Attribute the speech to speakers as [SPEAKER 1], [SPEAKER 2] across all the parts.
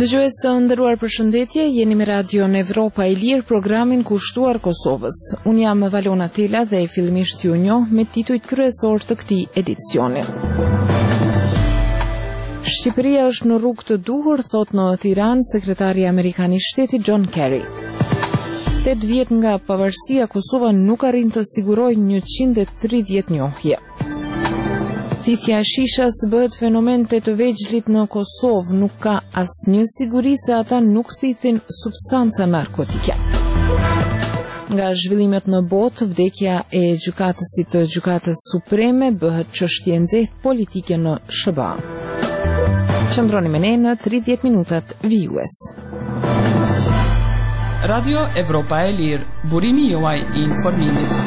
[SPEAKER 1] Dëgjues të nderuar, përshëndetje, jeni me Radion Evropa e Lirë, programin kushtuar Kosovës. Unë jam Valona Tela dhe fillimisht ju njoh me titujt kryesor të këtij edicioni. Shqipëria është në rrugë të duhur, thot në Tiranë sekretari amerikan I Shtetit John Kerry. 8 vjet nga pavarësia, Kosova nuk arrin të sigurojë 130 njohje. Thithja e shishas bëhet fenomen të vegjëlit në Kosovë, nuk ka asnjë siguri se ata nuk thithin substanca narkotike. Nga zhvillimet në botë, vdekja e gjykatësit të Gjykatës Supreme bëhet çështje nxehtë politike në SBA. Qëndroni me ne në 30 minutat vijues.
[SPEAKER 2] Radio Evropa e Lirë, burimi juaj I informimit.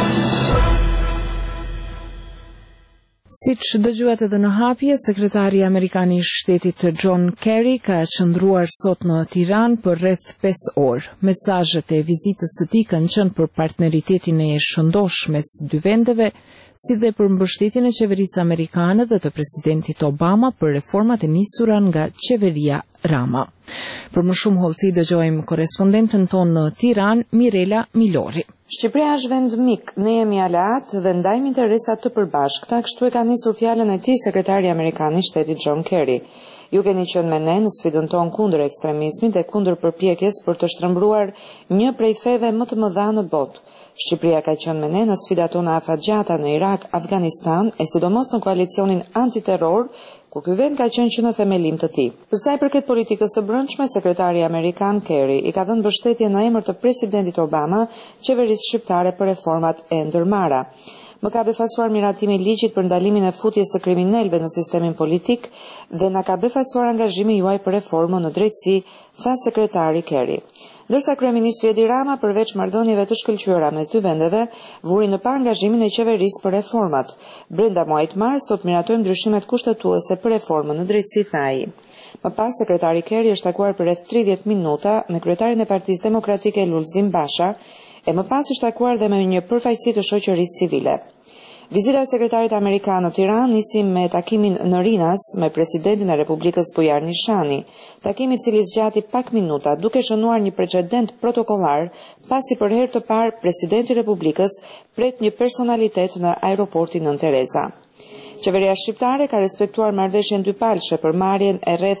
[SPEAKER 1] Siç dëgjuat edhe në hapje, sekretari amerikan I Shtetit John Kerry ka qëndruar sot në Tiranë për rreth 5 orë. Mesazhet e vizitës së tij kanë qenë për partneritetin e shëndosh mes dy vendeve, si dhe për mbështetjen e qeverisë amerikane dhe të presidentit Obama për reformat e nisura nga qeveria Rama. Për më shumë hollësi dëgjojmë korespondentën tonë në Tiranë, Mirela Milori.
[SPEAKER 3] Shqipëria është vend mik, ne jemi aleat dhe ndajmë interesat të përbashkëta, kështu e ka nisur fjalën e tij sekretari amerikan I Shtetit John Kerry. Ju keni qenë me ne në sfidën tonë kundër ekstremizmit dhe kundër përpjekjes për të shtrembruar një prej feve më të mëdha në botë. Shqipëria ka qenë me ne në sfidat tona afatgjata në Irak, Afganistan e sidomos në koalicionin antiterror, ku ky vend ka qenë që në themelim të tij. Për sa I përket politikës së brendshme, sekretari amerikan Kerry I ka dhënë mbështetje në emër të presidentit Obama qeverisë shqiptare për reformat e ndërmarra. Më ka befasuar miratimi I ligjit për ndalimin e futjes së kriminalëve në sistemin politik dhe na ka befasuar angazhimi juaj për reformën në drejtësi, tha sekretari Kerry. Ndërsa kryeministri Edi Rama, përveç marrëdhënieve të shkëlqyera mes dy vendeve, vuri në pa angazhimin e qeverisë për reformat. Brenda muajit mars do të miratojmë ndryshimet kushtetuese për reformën në drejtësi, tha ai. Më pas, sekretari Kerry është takuar për rreth 30 minuta me kryetarin e Partisë Demokratike Lulzim Basha, e më pas është takuar dhe me një përfaqësi të shoqërisë civile. Vizita e sekretarit amerikan në Tiranë nisi me takimin në Rinas me presidentin e Republikës Bujar Nishani, takimi I cili zgjati pak minuta duke shënuar një precedent protokollar pasi për herë të parë presidenti I Republikës pret një personalitet në aeroportin Nën Tereza. Qeveria shqiptare ka respektuar marrëveshjen dypalëshe për marrjen e rreth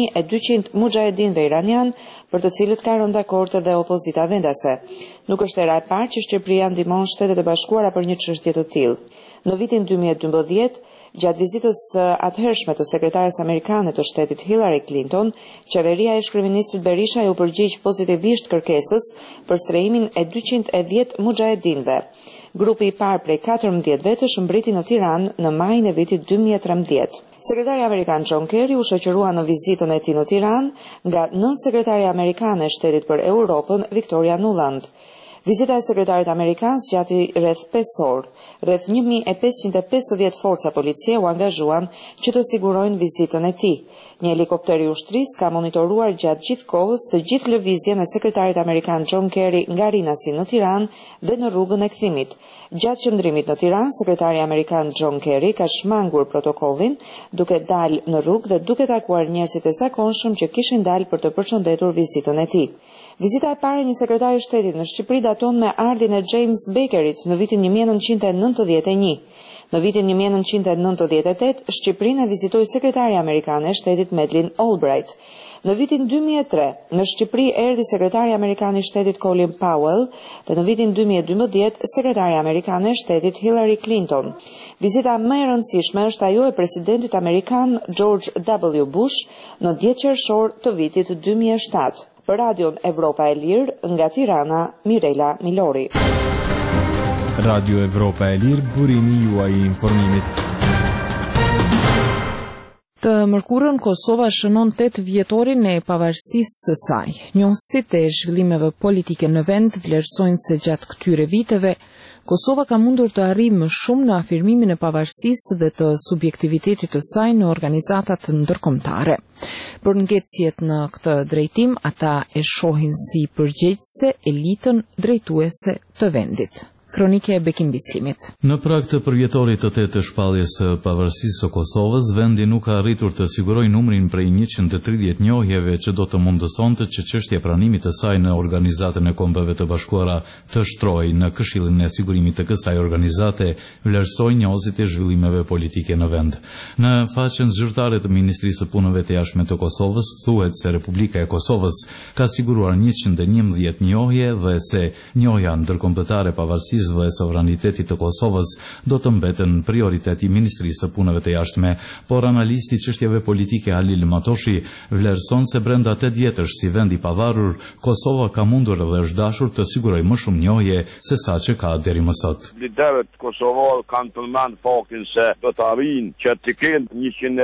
[SPEAKER 3] 1200 mujahedinëve iranian, për të cilët ka rënë dakord edhe opozita vendase. Nuk është hera e parë që Shqipëria ndihmon Shtetet e Bashkuara për një çështje të tillë. Në vitin 2012, gjatë vizitës atëhershme të sekretares amerikane të shtetit Hillary Clinton, qeveria e ish-kryeministit Berisha u përgjigj pozitivisht kërkesës për strehimin e 210 mujahedinëve. Grupi I parë prej 14 vetësh mbriti në Tiranë në majin e vitit 2013. Sekretari amerikan John Kerry u shoqërua në vizitën e tij në Tiranë nga nënsekretari amerikane e Shtetit për Europën Victoria Nuland. Vizita e sekretarit amerikan zgjati rreth 5 orë. Rreth 1550 forca policie u angazhuan që të sigurojnë vizitën e tij. Një helikopter I ushtrisë ka monitoruar gjatë gjithë kohës të gjithë lëvizjen e sekretarit amerikan John Kerry nga Rinasi në Tiranë dhe në rrugën e kthimit. Gjatë qëndrimit në Tiranë, sekretari amerikan John Kerry ka shmangur protokollin duke dalë në rrugë dhe duke takuar njerëzit e zakonshëm që kishin dalë për të përshëndetur vizitën e tij. Vizita e parë e një sekretari shtetit në Shqipëri daton me ardhin e James Bakerit në vitin 1991. Në vitin 1998, Shqipërinë e vizitoi sekretari amerikan e shtetit Madeleine Albright. Në vitin 2003, në Shqipëri erdhi sekretari amerikan I Shtetit Colin Powell dhe në vitin 2012 sekretari amerikan e shtetit Hillary Clinton. Vizita më e rëndësishme është ajo e presidentit amerikan George W. Bush në 10 qershor të vitit 2007. Për Radion Evropa e Lirë, nga Tirana, Mirela Milori.
[SPEAKER 4] Radio Evropa e Lirë, burimi juaj I informimit.
[SPEAKER 1] Të mërkurën, Kosova shënon 8 vjetorin e pavarësisë së saj. Njohësit e zhvillimeve politike në vend vlerësojnë se gjatë këtyre viteve, Kosova ka mundur të arrijë më shumë në afirmimin e pavarësisë dhe të subjektivitetit të saj në organizatat ndërkombëtare. Për ngecjet në këtë drejtim, ata e shohin si përgjegjëse elitën drejtuese të vendit. Kronike e Bekim Bislimit.
[SPEAKER 5] Në prag të përvjetorit të 8 të shpalljes së pavarësisë së Kosovës, vendi nuk ka arritur të sigurojë numrin prej 130 njohjeve që do të mundësonte që çështja e pranimit të saj në Organizatën e Kombeve të Bashkuara të shtrojë në Këshillin e Sigurimit të kësaj organizate, vlerësoi njohësit e zhvillimeve politike në vend. Në faqen zyrtare të Ministrisë së Punëve të Jashtme të Kosovës thuhet se Republika e Kosovës ka siguruar 111 njohje dhe se njohja ndërkombëtare pavarësisë dhe sovranitetit të Kosovës do të mbeten prioritet i Ministrisë së Punëve të Jashtme, por analisti i çështjeve politike Halil Matoshi vlerëson se brenda 8 vjetësh si vend i pavarur, Kosova ka mundur dhe është dashur të sigurojë më shumë njohje se sa që ka deri më sot.
[SPEAKER 6] Liderët kosovar kanë përmend faktin se do të arrijnë që të kenë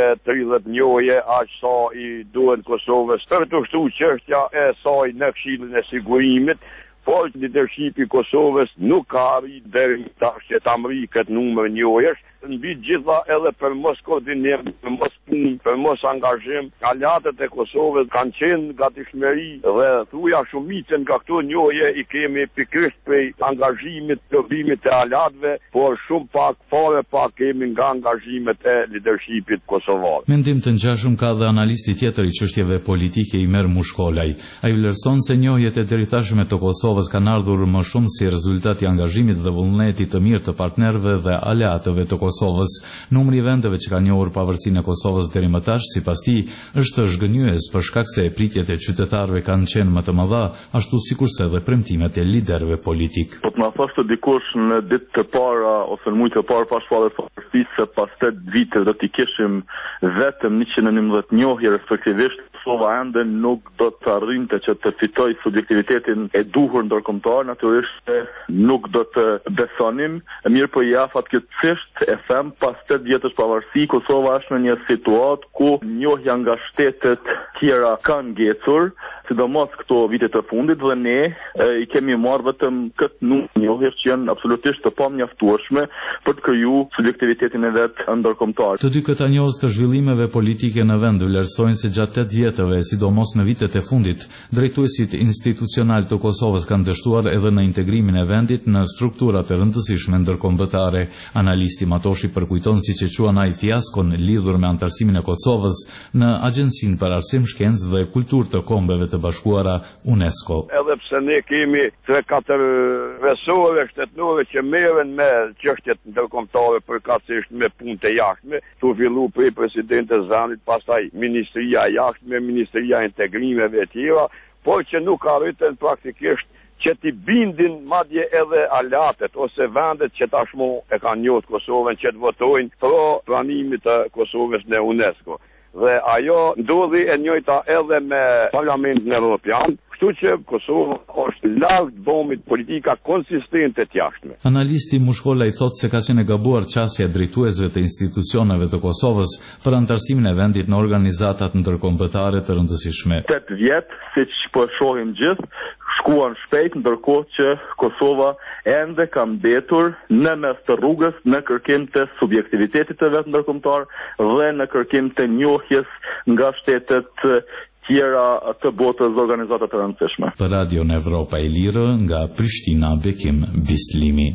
[SPEAKER 6] 130 njohje aq sa i duhen Kosovës për të shtuar çështja e saj në Këshillin e Sigurimit. Por leadershipi i Kosovës nuk ka arritur deri tash që ta mri këtë numër njohjesh, mbi gjitha edhe për mos koordinim, për mos punë, për mos angazhim, aleatët e Kosovës kanë qenë gatishmëri dhe thuja shumicën nga këto njohje i kemi pikërisht prej angazhimit të bimit të aleatëve, por shumë pak, fare pak kemi nga angazhimet e leadershipit kosovar.
[SPEAKER 5] Mendim të ngjashëm ka dhe analisti tjetër i çështjeve politike Imer Mushkolaj. Ai vlerëson se njohjet e deritashme të Kosovës kanë ardhur më shumë si rezultat i angazhimit dhe vullnetit të mirë të partnerëve dhe aleatëve të Kosovës. Numri i vendeve që kanë njohur pavarësinë e Kosovës deri më tash, sipas tij, është zhgënjyes për shkak se pritjet e qytetarëve kanë qenë më të mëdha, ashtu sikurse edhe premtimet e liderëve politik.
[SPEAKER 7] Po të na thoshte dikush në ditë të para ose në muaj të parë pas shpalljes së pavarësisë se pas 8 vite do të kishim vetëm 111 njohje respektivisht, Kosova ende nuk do të arrinte që të fitojë subjektivitetin e duhur ndërkombëtar, natyrisht nuk do të besonim, mirë po i afat këtësisht e them pas 8 vjetësh pavarësi, Kosova është në një situatë ku njohja nga shtetet tjera kanë ngecur, sidomos këto vite të fundit dhe ne i kemi marrë vetëm këtë numër njohjesh që janë absolutisht të pamjaftueshme për të krijuar subjektivitetin e vet ndërkombëtar.
[SPEAKER 5] Të dy këta njohës të zhvillimeve politike në vend vlerësojnë se gjatë 8 vjetëve, sidomos në vitet e fundit, drejtuesit institucional të Kosovës kanë dështuar edhe në integrimin e vendit në strukturat e rëndësishme ndërkombëtare. Analisti Matoshi përkujton siç e quan ai fiaskon lidhur me antarësimin e Kosovës në Agjencinë për Arsim, Shkencë dhe Kulturë të Kombeve të Bashkuara UNESCO.
[SPEAKER 6] Edhe pse ne kemi 3-4 resore shtetërore që merren me çështjet ndërkombëtare përkatësisht me punë të jashtme, tu fillu prej presidentes Zanit, pastaj Ministria e Jashtme, Ministria e Integrimeve e tjera, por që nuk arritën praktikisht që t'i bindin madje edhe aleatët ose vendet që tashmë e kanë njohur Kosovën që të votojnë pro pranimit të Kosovës në UNESCO. Dhe ajo ndodhi e njëjta edhe me Parlamentin Evropian, kështu që Kosova është larg bomit politika konsistente të jashtme.
[SPEAKER 5] Analisti Mushkolaj thotë se ka qenë e gabuar qasja e drejtuesve të institucioneve të Kosovës për antarësimin e vendit në organizatat ndërkombëtare të rëndësishme.
[SPEAKER 7] 8 vjet, siç po shohim gjithë, shkuan shpejt, ndërkohë që Kosova ende ka mbetur në mes të rrugës në kërkim të subjektivitetit të vet ndërkombëtar dhe në kërkim të njohjes nga shtetet tjera të botës dhe organizatat të rëndësishme.
[SPEAKER 5] Për Radio në Evropa e Lirë, nga Prishtina, Bekim Bislimi.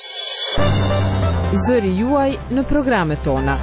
[SPEAKER 1] Zëri juaj në programet tona.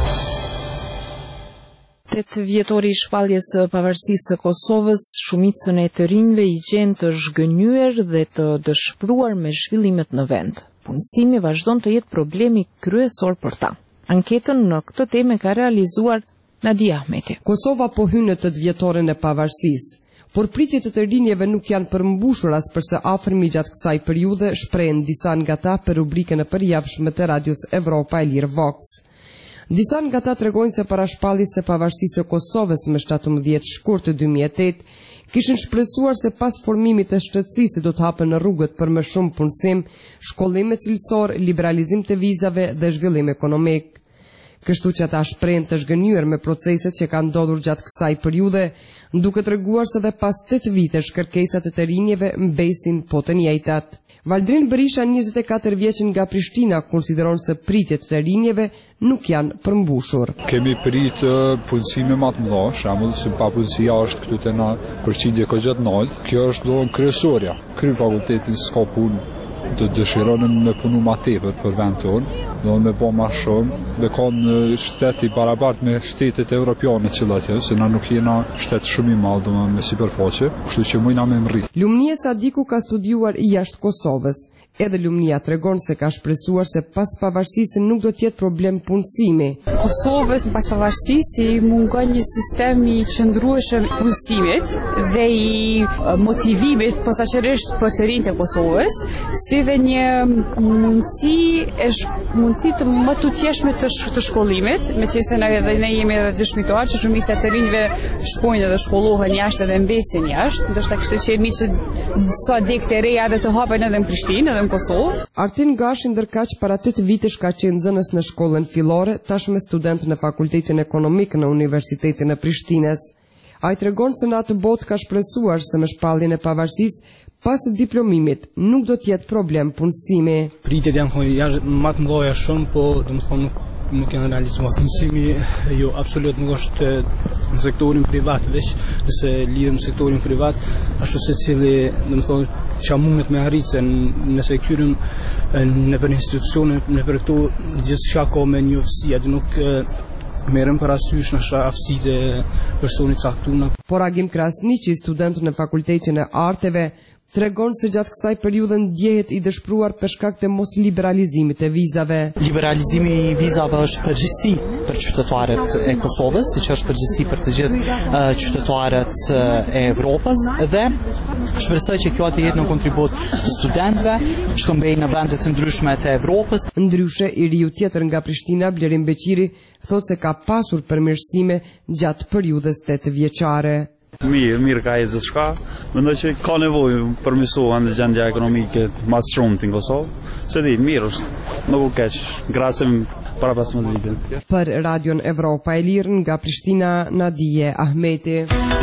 [SPEAKER 1] 8 vjetori i shpalljes së pavarësisë së Kosovës, shumicën e të rinjve i gjen të zhgënjyer dhe të dëshpëruar me zhvillimet në vend. Punësimi vazhdon të jetë problemi kryesor për ta. Anketën në këtë temë ka realizuar Nadia Ahmeti.
[SPEAKER 8] Kosova po hyn në 8 vjetoren e pavarësisë, por pritjet e të rinjeve nuk janë përmbushur as përse afërmi gjatë kësaj periudhe, shprehen disa nga ta për rubrikën e përjavshme të radios Evropa e Lirë Vox. Disa nga ta tregojnë se para shpalljes së pavarësisë së Kosovës më 17 shkurt 2008, kishin shpresuar se pas formimit të shtetësisë do të hapen në rrugët për më shumë punësim, shkollim cilësor, liberalizim të vizave dhe zhvillim ekonomik. Kështu që ata shprehen të zhgënjur me proceset që kanë ndodhur gjatë kësaj periudhe, duke treguar se dhe pas 8 vitesh kërkesat e të rinjeve mbesin po të njëjtat. Valdrin Berisha, 24 vjeçën nga Prishtina, konsideron se pritjet të rinjeve nuk janë përmbushur.
[SPEAKER 9] Kemi prit punësime më të mëdha, shembull si papunësia është këtu te na përqindje goxha të lartë. Kjo është lloj kryesorja. Kry fakultetin s'ka punë. do dëshironin me punu ma tepër për vend tonë, do me bo ma shumë, me kanë shteti barabart me shtetet europiane cilat janë, se na nuk jena shtet shumë i madh, domethënë me sipërfaqe, kështu që mujna me mri.
[SPEAKER 8] Lumnia Sadiku ka studiuar jashtë Kosovës. Edhe Lumnia tregon se ka shpresuar se pas pavarësisë nuk do të jetë problem punësimi.
[SPEAKER 10] Kosovës pas pavarësisë i mungon një sistem i qëndrueshëm i punësimit dhe i motivimit posaçërisht për të rinjtë e Kosovës, si dhe një mundësi të më tutjeshme të shkollimit, meqense ne jemi edhe dëshmitar që shumica të rinjve shkojnë dhe shkollohen jashtë dhe mbesin jashtë, ndoshta kishte qenë mirë që sa dek të reja dhe të hapen edhe në Prishtinë, edhe në Kosovë.
[SPEAKER 8] Artin Gashi ndërkaq para 8 vitesh ka qenë nxënës në shkollën fillore, tashmë student në Fakultetin Ekonomik në Universitetin e Prishtinës. Ai tregon se në atë botë ka shpresuar se me shpalljen e pavarësisë pas diplomimit nuk do të jetë problem punësimi.
[SPEAKER 11] Pritjet janë më të mëdha shumë, po domethënë nuk janë realizuar. Punësimi jo absolut nuk është në sektorin privat, veç nëse lidhem në sektorin privat, ashtu se cili domethënë çka mundet me arritë nëse kthyrem në për institucione, në për këto gjithçka ka me një ofsi, atë nuk merrem parasysh në aftësitë e personit caktuar.
[SPEAKER 8] Por Agim Krasniqi, student në Fakultetin e Arteve, tregon se gjatë kësaj periudhe ndjehet i dëshpëruar për shkak të mos liberalizimit të vizave.
[SPEAKER 12] Liberalizimi i vizave është përgjithësi për qytetarët e Kosovës, siç është përgjithësi për të gjithë qytetarët e Evropës, dhe shpresoj që kjo të jetë në kontribut të studentëve, shkëmbej në vende të ndryshme të Evropës.
[SPEAKER 8] Ndryshe, i riu tjetër nga Prishtina, Blerim Beqiri, thotë se ka pasur përmirësime gjatë periudhës 8 vjeçare.
[SPEAKER 13] Mirë ka e gjithë shka. Mendoj që ka nevojë përmirësohen në gjendja ekonomike mas shumë të në Kosovë. Se di, mirë është, nuk u keq, grasim para 15 vite.
[SPEAKER 8] Për Radion Evropa e Lirë nga Prishtina, Nadije Ahmeti.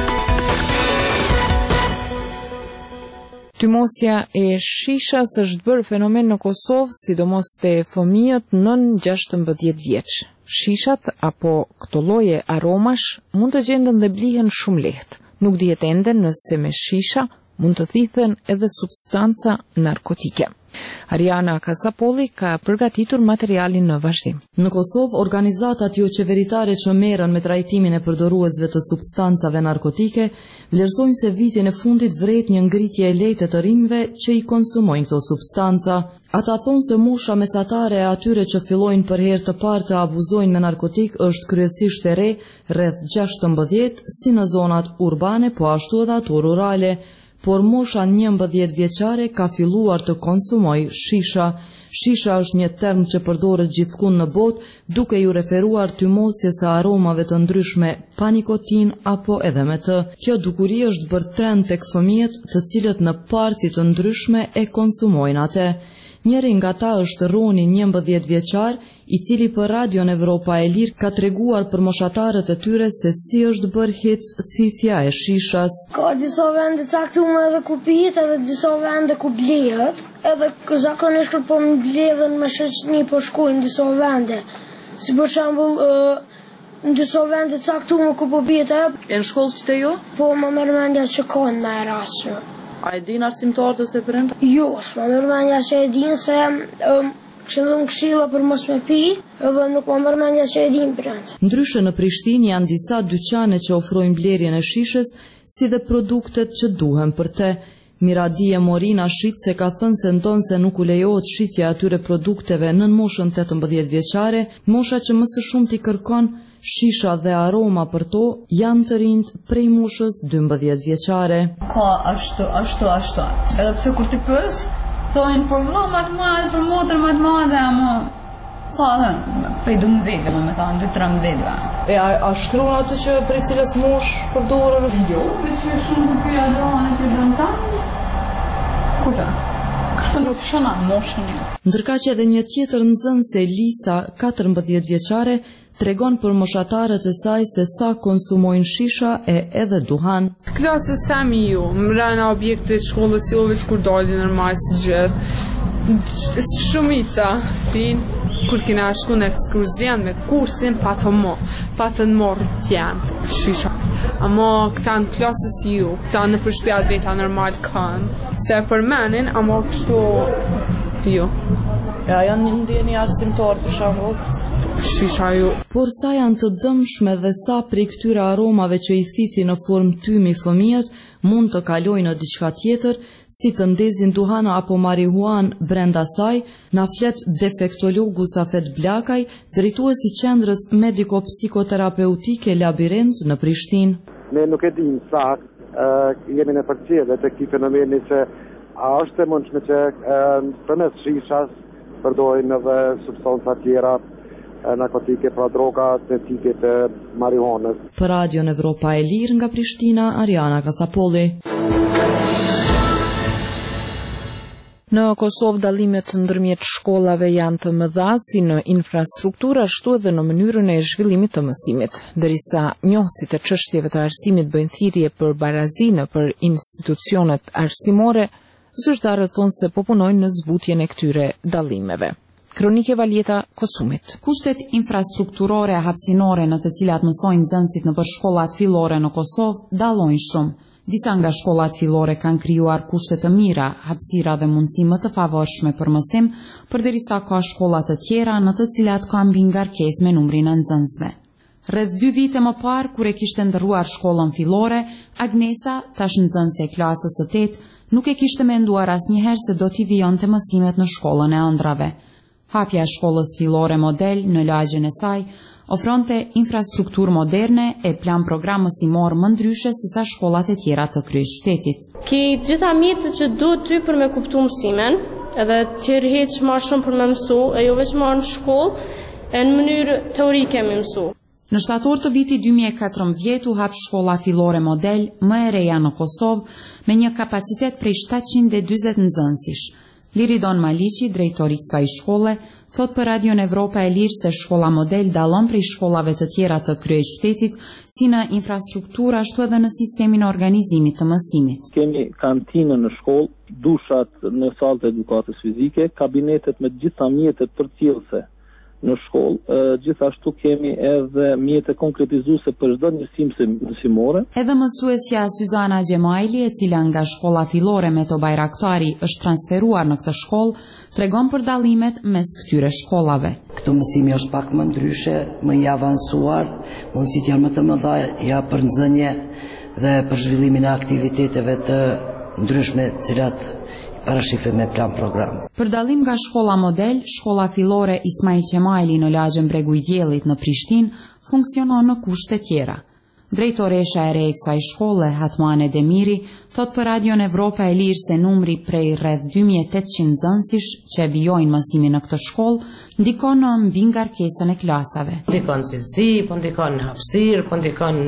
[SPEAKER 1] Tymosja e shishas është bërë fenomen në Kosovë, sidomos te fëmijët nën 16 vjeç. Shishat apo këto lloje aromash mund të gjenden dhe blihen shumë lehtë. Nuk dihet ende nëse me shisha mund të thithen edhe substanca narkotike. Ariana Kasapolli ka përgatitur materialin në vazhdim.
[SPEAKER 14] Në Kosovë, organizatat jo qeveritare që merren me trajtimin e përdoruesve të substancave narkotike vlerësojnë se vitin e fundit vret një ngritje e lehtë të rinjve që i konsumojnë këto substanca. Ata thonë se mosha mesatare e atyre që fillojnë për herë të parë të abuzojnë me narkotik është kryesisht e re, rreth 16, si në zonat urbane, po ashtu edhe ato rurale. Por mosha 11 vjeçare ka filluar të konsumoj shisha. Shisha është një term që përdoret gjithkund në botë, duke ju referuar tymosjes së aromave të ndryshme pa nikotin apo edhe me të. Kjo dukuri është bërë trend tek fëmijët, të cilët në parti të ndryshme e konsumojnë atë. Njëri nga ta është Roni, 11 vjeçar, i cili për Radion Evropa e Lirë ka treguar për moshatarët e tyre se si është bërë hit thithja e shishas.
[SPEAKER 15] Ka disa vende caktuara edhe ku pihet, edhe disa vende ku blehet, edhe zakonisht kur po mbledhen me shoqëni po shkojnë disa vende. Si për shembull në disa vende caktuara ku po pihet.
[SPEAKER 14] E në shkollë që të jo?
[SPEAKER 15] Po më merr mendja që kanë në rastë.
[SPEAKER 14] A e din arsimtarët ose prindërit?
[SPEAKER 15] Jo, s'ma merr mendja që e din se këshillon këshilla për mos me pi, edhe nuk më merr mendja që e din prindërit.
[SPEAKER 14] Ndryshe në Prishtinë janë disa dyqane që ofrojnë blerjen e shishës, si dhe produktet që duhen për te. Miradije Morina Shitse ka thënë se ndonë se nuk u lejohet shitja atyre produkteve nën moshën 18 vjeçare, mosha që më së shumti kërkon shisha dhe aroma për to janë të rinjt prej moshës 12 vjeçare.
[SPEAKER 16] Ka ashtu. Edhe pëtë kur t'i pës, thojnë për vëlla më të madhe, për motër më të madhe, ama prej 12, me thonë, 2-13.
[SPEAKER 14] E a shkruan atë që prej cilës mosh përdorën?
[SPEAKER 16] Jo, për që shumë të pyra doane të dënë tanë. Kuta? Kështë nuk shona moshën një.
[SPEAKER 14] Ndërka që edhe një tjetër nxënëse Lisa, 14 vjeçare, tregon për moshatarët e saj se sa konsumojnë shisha e edhe duhan.
[SPEAKER 17] Klasës temi ju, mrena objekte shkollës jove që kur dalin normal si gjithë. Shumica, kur kina shku në ekskurzion me kursin, pa të morë tjemë shisha. ama këta në klasës ju, këta në përshpjat veta normal kanë, se për menin, ama kështu ju.
[SPEAKER 14] Ja, janë një ndjenjë arsimtar për shembull.
[SPEAKER 17] Shisha ju.
[SPEAKER 14] Por sa janë të dëmshme dhe sa prej këtyre aromave që i thithi në formë tymi fëmijët mund të kalojnë në diçka tjetër, si të ndezin duhana apo marihuan brenda saj, na flet defektologu Safet Blakaj, drejtuesi i qendrës mediko-psikoterapeutike Labirint në Prishtinë.
[SPEAKER 18] Ne nuk e dim saktë, jemi në përcjellje të këtij fenomeni që a është e mundshme që përmes shishas përdojnë edhe substanca tjera, narkotike, pra droga, sintetike të marihuanës.
[SPEAKER 14] Për Radion Evropa e Lirë nga Prishtina, Ariana Kasapolli.
[SPEAKER 1] Në Kosovë dallimet ndërmjet shkollave janë të mëdha si në infrastrukturë ashtu edhe në mënyrën e zhvillimit të mësimit. Derisa njohësit e çështjeve të arsimit bëjnë thirrje për barazinë për institucionet arsimore, zyrtarët thonë se po punojnë në zbutjen e këtyre dallimeve. Kronike Valjeta Kosumit.
[SPEAKER 19] Kushtet infrastrukturore e hapësinore në të cilat mësojnë nxënësit në shkollat fillore në Kosovë dallojnë shumë. Disa nga shkollat fillore kanë krijuar kushte të mira, hapësira dhe mundësi më të favorshme për mësim, përderisa ka shkolla të tjera në të cilat ka mbi ngarkesë me numrin e nxënësve. Rreth 2 vite më parë, kur e kishte ndërruar shkollën fillore, Agnesa, tash nxënëse e klasës së 8, nuk e kishte menduar asnjëherë se do t'i vijonte mësimet në shkollën e ëndrave. Hapja e shkollës fillore model në lagjen e saj ofronte infrastrukturë moderne e plan program mësimor më ndryshe se sa shkollat e tjera të kryeqytetit.
[SPEAKER 20] Ki gjitha mjetët që duhet ty për me kuptu mësimen, edhe të rrihet më shumë për me mësu, e jo veç më në shkollë, e në mënyrë teorike me mësu.
[SPEAKER 19] Në shtator të vitit 2014 u hap shkolla fillore model më e reja në Kosovë me një kapacitet prej 740 nxënësish. Liridon Maliqi, drejtori i kësaj shkolle, thot për Radion Evropa e Lirë se shkolla model dallon prej shkollave të tjera të kryeqytetit, si në infrastrukturë ashtu edhe në sistemin e organizimit të mësimit.
[SPEAKER 7] Kemi kantinën në shkollë, dushat në salët e edukatës fizike, kabinetet me gjitha mjetet përcjellëse në shkollë, gjithashtu kemi edhe mjete konkretizuese për çdo njësim mësimore.
[SPEAKER 19] Edhe mësuesja Syzana Gjemajli, e cila nga shkolla fillore Meto Bajraktari është transferuar në këtë shkollë, tregon për dallimet mes këtyre shkollave.
[SPEAKER 21] Këtu mësimi është pak më ndryshe, më i avancuar, mundësit janë më të mëdha ja për nxënje dhe për zhvillimin e aktiviteteve të ndryshme cilat parashifet me plan program.
[SPEAKER 19] Për dallim nga shkolla model, shkolla fillore Ismail Qemajli në lagjen Bregu i Diellit në Prishtinë funksionon në kushte tjera. Drejtoresha e re e kësaj shkolle, Hatmane Demiri, thot për Radion Evropa e Lirë se numri prej rreth 2800 nxënësish që vijojnë mësimin në këtë shkollë ndikon në mbi ngarkesën e klasave.
[SPEAKER 22] Ndikon cilësi, po ndikon në hapësirë, po ndikon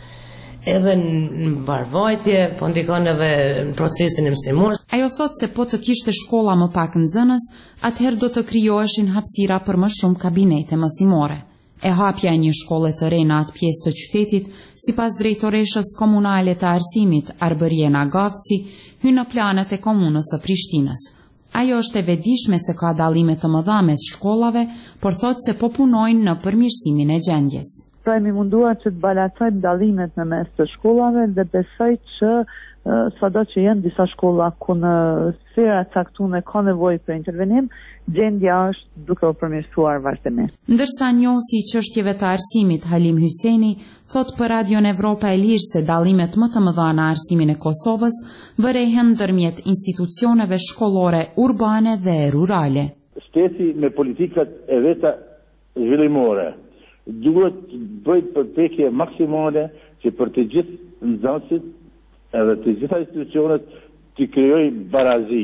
[SPEAKER 22] edhe në mbarvajtje, po ndikon edhe në procesin e mësimor.
[SPEAKER 19] Ajo thot se po të kishte shkolla më pak nxënës, atëherë do të krijoheshin hapësira për më shumë kabinete mësimore. E hapja e një shkolle të re në atë pjesë të qytetit, sipas drejtoreshës komunale të arsimit Arbëriena Gavci, hyn në planet e komunës së Prishtinës. Ajo është e vetëdijshme se ka dallime të mëdha mes shkollave, por thot se po punojnë në përmirësimin e gjendjes.
[SPEAKER 23] Pra jemi munduar që të balancojmë dallimet në mes të shkollave dhe besoj që sado që janë disa shkolla ku në sfera caktuar ka nevojë për intervenim, gjendja është duke u përmirësuar vazhdimisht.
[SPEAKER 19] Ndërsa njohësi i çështjeve të arsimit Halim Hyseni thot për Radion Evropa e Lirë se dallimet më të mëdha në arsimin e Kosovës vërehen ndërmjet institucioneve shkollore urbane dhe rurale.
[SPEAKER 24] Shteti me politikat e veta zhvillimore duhet bëjt përpjekje maksimale që për të gjithë nxënësit edhe të gjitha institucionet të krijojë barazi,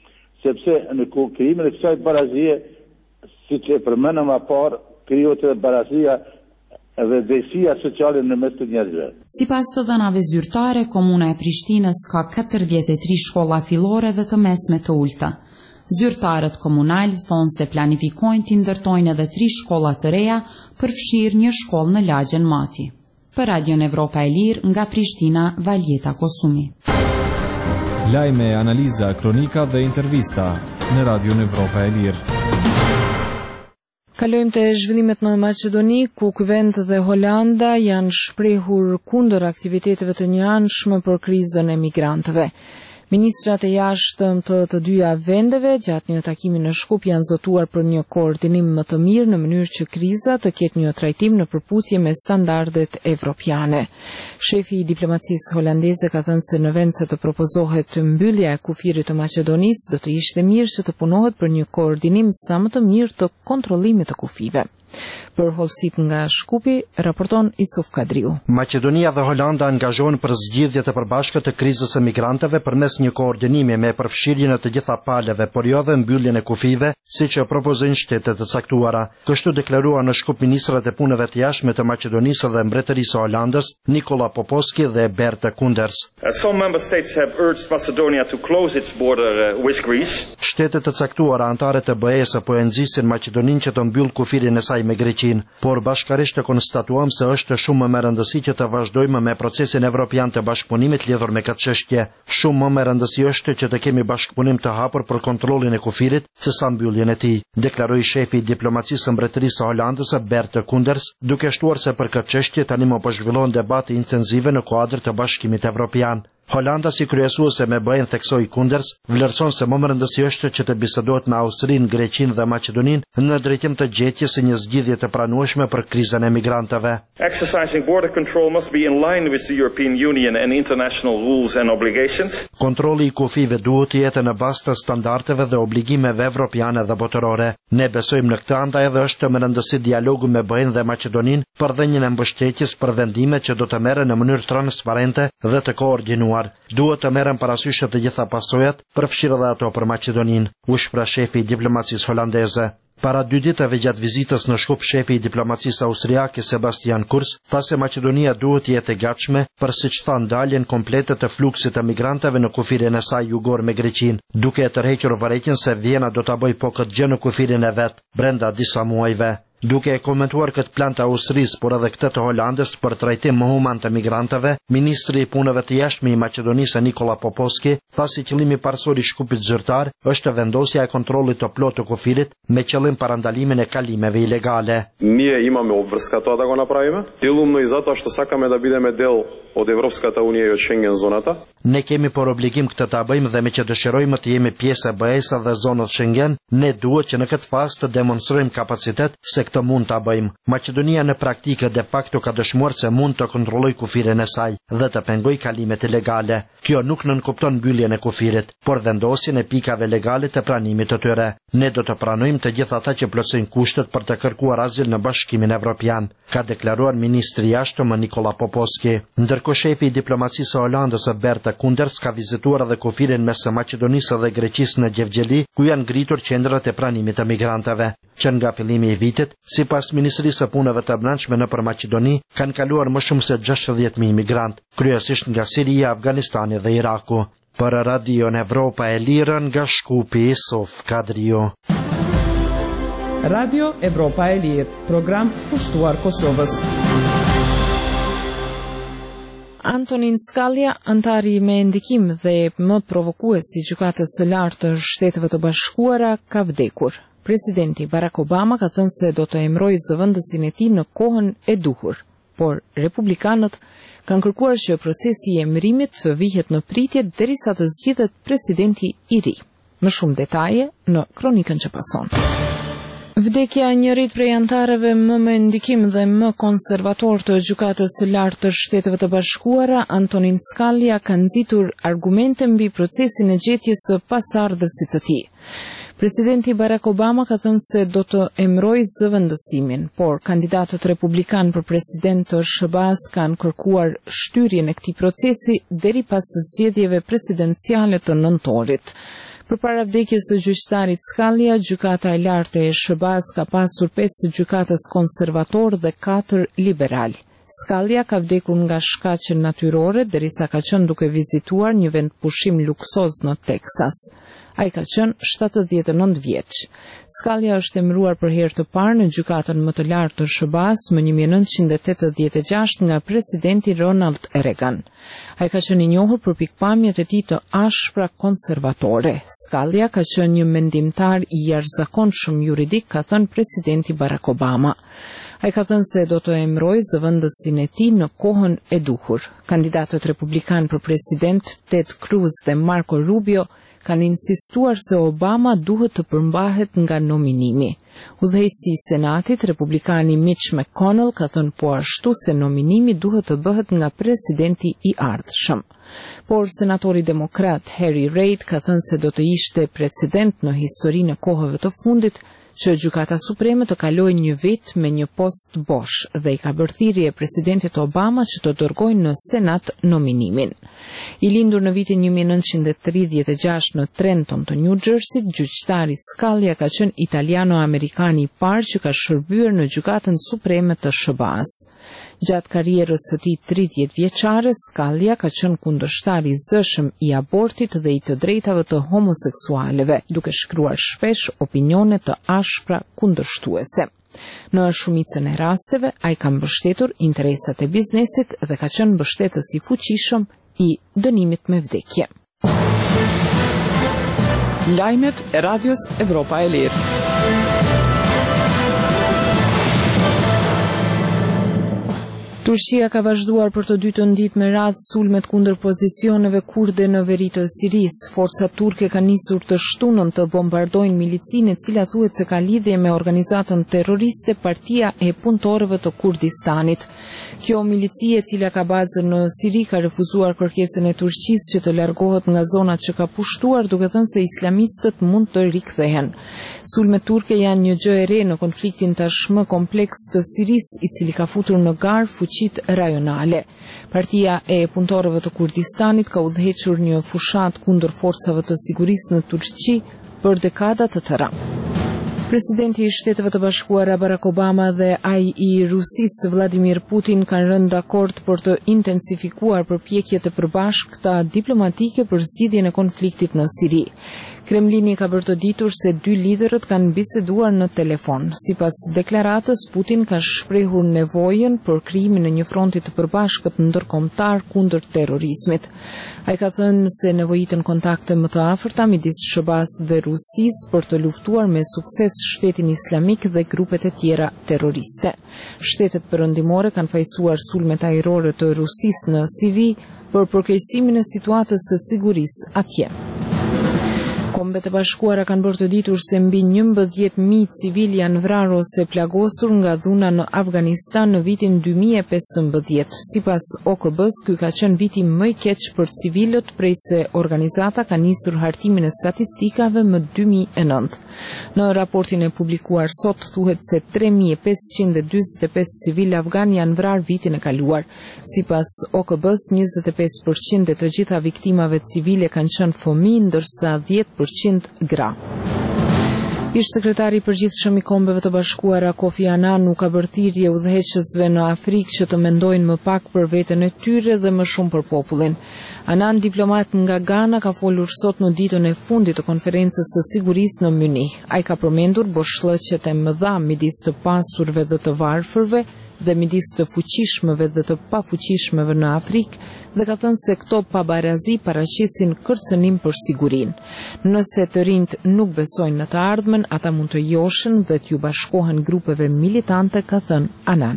[SPEAKER 24] sepse në krijimin e kësaj barazie, siç e përmendëm më parë, krijohet edhe barazia edhe drejtësia sociale në mes të njerëzve.
[SPEAKER 19] Sipas të dhënave zyrtare, komuna e Prishtinës ka 43 shkolla fillore dhe të mesme të ulta. Zyrtarët komunal thonë se planifikojnë të ndërtojnë edhe 3 shkolla të reja për fshirë një shkollë në lagjen Mati. Për Radion Evropa e Lirë, nga Prishtina, Valjeta Kosumi.
[SPEAKER 4] Lajme, analiza, kronika dhe intervista në Radion Evropa e Lirë.
[SPEAKER 1] Kalojmë te zhvillimet në Maqedoni, ku ky vend dhe Holanda janë shprehur kundër aktiviteteve të njëanshme për krizën e migrantëve. Ministrat e jashtëm të dyja vendeve gjatë një takimi në Shkup janë zotuar për një koordinim më të mirë në mënyrë që kriza të ketë një trajtim në përputhje me standardet evropiane. Shefi i diplomacisë holandeze ka thënë se në vend se të propozohet mbyllja e kufirit të Maqedonisë, do të ishte mirë që të punohet për një koordinim sa më të mirë të kontrollimit të kufive. Për hollësit nga Shkupi, raporton Isuf Kadriu.
[SPEAKER 2] Maqedonia dhe Holanda angazhohen për zgjidhje të përbashkët të krizës së migrantëve përmes një koordinimi me përfshirjen e të gjitha palëve, por jo dhe mbylljen e kufive, siç e propozojnë shtetet të caktuara. Kështu deklaruan në Shkup ministrat e punëve të jashtme të Maqedonisë dhe mbretërisë së Holandës, Nikola Popovski dhe Berta Koenders.
[SPEAKER 3] Some member states have urged Macedonia to close its border with Greece.
[SPEAKER 2] Shtetet të caktuara anëtare të BE-s po e nxisin Maqedoninë që të mbyll kufirin e saj me Greqinë, por bashkërisht të konstatuam se është shumë më rëndësi që të vazhdojmë me procesin evropian të bashkëpunimit lidhur me këtë çështje. Shumë më rëndësi është që të kemi bashkëpunim të hapur për kontrollin e kufirit sesa mbylljen e tij, deklaroi shefi i diplomacisë së mbretërisë së Holandës Bert Koenders, duke shtuar se për këtë çështje tani më po zhvillohen debate intensive në kuadër të Bashkimit Evropian. Holanda si kryesuese me BE-n, theksoi Koenders, vlerëson se më rëndësi është që të bisedohet me Austrinë, Greqinë dhe Maqedoninë në drejtim të gjetjes së një zgjidhje të pranueshme për krizën e migrantëve.
[SPEAKER 3] Exercising border control must be in line with the European Union and international rules and obligations.
[SPEAKER 2] Kontrolli i kufive duhet të jetë në bazë të standardeve dhe obligimeve evropiane dhe botërore. Ne besojmë në këtë, andaj edhe është më rëndësi dialogu me BE-n dhe Maqedoninë për dhënien e mbështetjes për vendimet që do të merren në mënyrë transparente dhe të koordinuar. Duhet të merren parasysh të gjitha pasojat, përfshirë edhe ato për Maqedoninë, u shpreh shefi i diplomacisë holandeze. Para 2 ditëve gjatë vizitës në Shkup, shefi i diplomacisë austriake Sebastian Kurz tha se Maqedonia duhet të jetë e gatshme për siç tha ndaljen komplete të fluksit të migrantëve në kufirin e saj jugor me Greqinë, duke e tërhequr vërejtjen se Viena do ta bëjë po këtë gjë në kufirin e vet brenda disa muajve. Duke e komentuar këtë plan të Austrisë, por edhe këtë të Holandës për trajtim më human të migrantëve, ministri i punëve të jashtme i Maqedonisë Nikola Popovski tha se qëllimi parësor i Shkupit zyrtar është vendosja e kontrollit të plotë të kufirit me qëllim parandalimin e kalimeve ilegale.
[SPEAKER 5] Ние имаме обврска тоа да го направиме. Делумно и затоа што сакаме да бидеме дел од Европската унија и од Шенген зоната.
[SPEAKER 2] Ne kemi por obligim këtë ta bëjmë dhe me që dëshirojmë të jemi pjesë e BE-s dhe zonës Schengen, ne duhet që në këtë fazë të demonstrojmë kapacitet se këtë mund ta bëjmë. Maqedonia në praktikë de facto ka dëshmuar se mund të kontrollojë kufirin e saj dhe të pengojë kalimet ilegale. Kjo nuk nënkupton mbylljen e kufirit, por vendosjen e pikave legale të pranimit të tyre. Ne do të pranojmë të gjithë ata që plotësojnë kushtet për të kërkuar azil në Bashkimin Evropian, ka deklaruar ministri i jashtëm Nikola Popovski. Ndërkohë shefi i diplomacisë së Holandës Bert Koenders ka vizituar edhe kufirin mes Maqedonisë dhe Greqisë në Gjevgjeli, ku janë ngritur qendrat e pranimit të migrantëve, që nga fillimi i vitit, sipas Ministrisë së Punëve të Brendshme nëpër Maqedoni, kanë kaluar më shumë se 60.000 migrantë, kryesisht nga Siria, Afganistani dhe Iraku. Për Radion Evropa e Lirë nga Shkupi, Isuf Kadriu.
[SPEAKER 8] Radio Evropa e Lirë, program pushtuar Kosovës.
[SPEAKER 1] Antonin Skalja, antari me ndikim dhe më provokues i Gjykatës së Lartë të Shteteve të Bashkuara, ka vdekur. Presidenti Barack Obama ka thënë se do të emrojë zëvendësin e tij në kohën e duhur, por republikanët kanë kërkuar që procesi i emërimit të vihet në pritje derisa të zgjidhet presidenti i ri. Më shumë detaje në kronikën që pason. Vdekja e njërit prej antarëve më me ndikim dhe më konservator të Gjykatës së Lartë të Shteteve të Bashkuara, Antonin Skalja, ka nxitur argumente mbi procesin e gjetjes së pasardhësit të tij. Presidenti Barack Obama ka thënë se do të emrojë zëvendësimin, por kandidatët republikan për president të SHBA-s kanë kërkuar shtyrjen e këtij procesi deri pas zgjedhjeve presidenciale të nëntorit. Përpara vdekjes së gjyqtarit Skalja, Gjykata e Lartë e SHBA-s ka pasur 5 gjykatës konservator dhe 4 liberal. Skalja ka vdekur nga shkaqe natyrore derisa ka qenë duke vizituar një vend pushim luksoz në Teksas. Ai ka qenë 79 vjeç. Skalja është emëruar për herë të parë në gjykatën më të lartë të SBA-s më 1986 nga presidenti Ronald Reagan. Ai ka qenë i njohur për pikpamjet e tij të ashpra konservatore. Skalja ka qenë një mendimtar i jashtëzakonshëm juridik, ka thënë presidenti Barack Obama. Ai ka thënë se do të emërojë zëvendësin e tij në kohën e duhur. Kandidatët republikan për president Ted Cruz dhe Marco Rubio kanë insistuar se Obama duhet të përmbahet nga nominimi. Udhëheqësi i Senatit, republikani Mitch McConnell, ka thënë po ashtu se nominimi duhet të bëhet nga presidenti i ardhshëm. Por senatori demokrat Harry Reid ka thënë se do të ishte precedent në historinë e kohëve të fundit që Gjykata Supreme të kalojë një vit me një post bosh dhe i ka bërë thirrje presidentit Obama që të dërgojë në Senat nominimin. I lindur në vitin 1936 në Trenton të New Jersey, gjyqtari Scalia ka qenë italiano-amerikani i parë që ka shërbyer në Gjykatën Supreme të SBA-s. Gjatë karrierës së tij 30 vjeçare, Scalia ka qenë kundërshtar i zëshëm i abortit dhe i të drejtave të homoseksualëve, duke shkruar shpesh opinione të ashpra kundërshtuese. Në shumicën e rasteve, ai ka mbështetur interesat e biznesit dhe ka qenë mbështetës i fuqishëm i dënimit me vdekje.
[SPEAKER 6] Lajmet e Radios Evropa e Lirë.
[SPEAKER 1] Turqia ka vazhduar për të dytën ditë me radhë sulmet kundër pozicioneve kurde në veri të Sirisë. Forcat turke kanë nisur të shtunën të bombardojnë milicinë e cila thuhet se ka lidhje me organizatën terroriste Partia e Punëtorëve të Kurdistanit. Kjo milici e cila ka bazën në Siri ka refuzuar kërkesën e Turqisë që të largohet nga zonat që ka pushtuar, duke thënë se islamistët mund të rikthehen. Sulmet turke janë një gjë e re në konfliktin tashmë kompleks të Sirisë, i cili ka futur në garë fuqitë rajonale. Partia e Punëtorëve të Kurdistanit ka udhëhequr një fushat kundër forcave të sigurisë në Turqi për dekada të tëra. Presidenti i Shteteve të Bashkuara Barack Obama dhe ai i Rusisë Vladimir Putin kanë rënë dakord për të intensifikuar përpjekjet e përbashkëta diplomatike për zgjidhjen e konfliktit në Siri. Kremlini ka bërë të ditur se dy liderët kanë biseduar në telefon. Sipas deklaratës, Putin ka shprehur nevojën për krijimin e një fronti të përbashkët ndërkombëtar kundër terrorizmit. Ai ka thënë se nevojiten kontakte më të afërta midis SBA-s dhe Rusisë për të luftuar me sukses Shtetin Islamik dhe grupet e tjera terroriste. Shtetet perëndimore kanë fajsuar sulmet ajrore të Rusisë në Siri për përkeqësimin e situatës së sigurisë atje. Kombet e Bashkuara kanë bërë të ditur se mbi 11.000 civil janë vrarë ose plagosur nga dhuna në Afganistan në vitin 2015. Sipas OKB-s, ky ka qenë viti më i keq për civilët prej se organizata ka nisur hartimin e statistikave më 2009. Në raportin e publikuar sot thuhet se 3.545 civil afgan janë vrarë vitin e kaluar. Sipas OKB-s, 25% e të gjitha viktimave civile kanë qenë fëmijë, ndërsa 10% gra. Ish sekretari i përgjithshëm i Kombeve të Bashkuara Kofi Annan nuk ka bërë thirrje udhëheqësve në Afrikë që të mendojnë më pak për veten e tyre dhe më shumë për popullin. Annan, diplomat nga Ghana, ka folur sot në ditën e fundit të konferencës së sigurisë në Munich. Ai ka përmendur boshllëqet e mëdha midis të pasurve dhe të varfërve dhe midis të fuqishmëve dhe të pafuqishmëve në Afrikë, dhe ka thënë se këto pabarazi paraqisin kërcënim për sigurinë. Nëse të rinjt nuk besojnë në të ardhmen, ata mund të joshen dhe t'ju bashkohen grupeve militante, ka thënë Annan.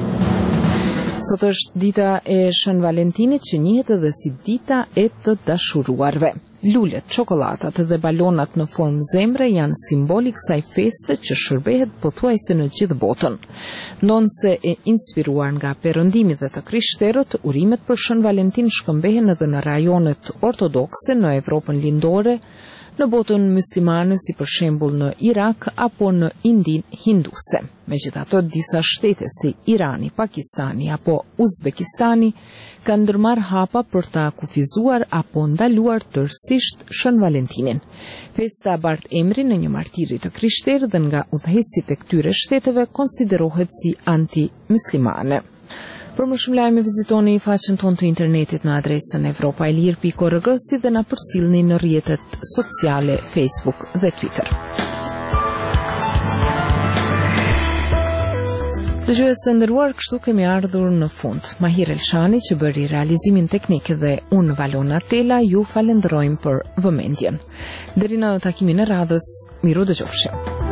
[SPEAKER 1] Sot është dita e Shën Valentinit, që njihet edhe si dita e të dashuruarve. Lulet, çokolladat dhe balonat në formë zemre janë simboli i kësaj feste që shërbehet pothuajse në gjithë botën. Ndonse e inspiruar nga perëndimi dhe të krishterët, urimet për Shën Valentin shkëmbehen edhe në rajonet ortodokse në Evropën lindore, në botën muslimane si për shembull në Irak apo në Indin hinduse. Megjithatë, disa shtete si Irani, Pakistani apo Uzbekistani kanë ndërmarrë hapa për ta kufizuar apo ndaluar tërësisht Shën Valentinin. Festa bart emrin në një martiri të krishterë dhe nga udhëheqësit e këtyre shteteve konsiderohet si anti-muslimane. Për më shumë lajme vizitoni faqen tonë të internetit në adresën evropaelir.org si dhe na përcjellni në rrjetet sociale Facebook dhe Twitter. Dëgjues së nderuar, kështu kemi ardhur në fund. Mahir Elshani që bëri realizimin teknik dhe unë Valona Tela ju falenderojmë për vëmendjen. Deri në takimin e radhës, miru dëgjofshim.